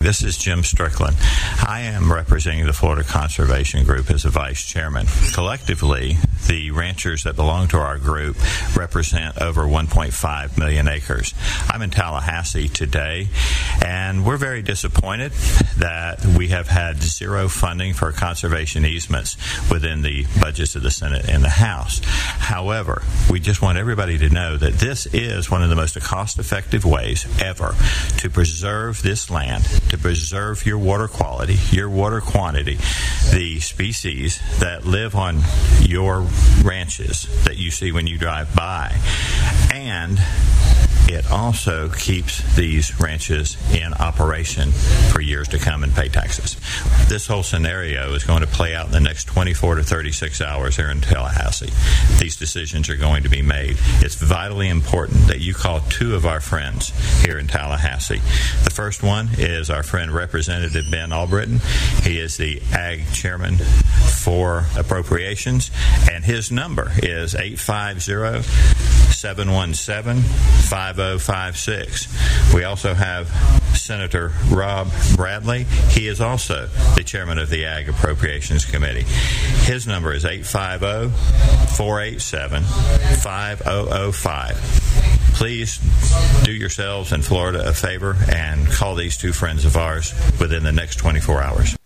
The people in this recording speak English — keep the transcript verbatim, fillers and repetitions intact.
This is Jim Strickland. I am representing the Florida Conservation Group as a vice chairman. Collectively, the ranchers that belong to our group represent over one point five million acres. I'm in Tallahassee today, and we're very disappointed that we have had zero funding for conservation easements within the budgets of the Senate and the House. However, we just want everybody to know that this is one of the most cost-effective ways ever to preserve this land, to preserve your water quality, your water quantity, the species that live on your ranches that you see when you drive by. And it also keeps these ranches in operation for years to come and pay taxes. This whole scenario is going to play out in the next twenty-four to thirty-six hours here in Tallahassee. These decisions are going to be made. It's vitally important that you call two of our friends here in Tallahassee. The first one is our friend Representative Ben Albritton. He is the Ag Chairman for Appropriations, and his number is eight five zero, seven one seven, five oh five six. We also have Senator Rob Bradley. He is also the chairman of the Ag Appropriations Committee. His number is eight five zero, four eight seven, five oh oh five. Please do yourselves in Florida a favor and call these two friends of ours within the next twenty-four hours.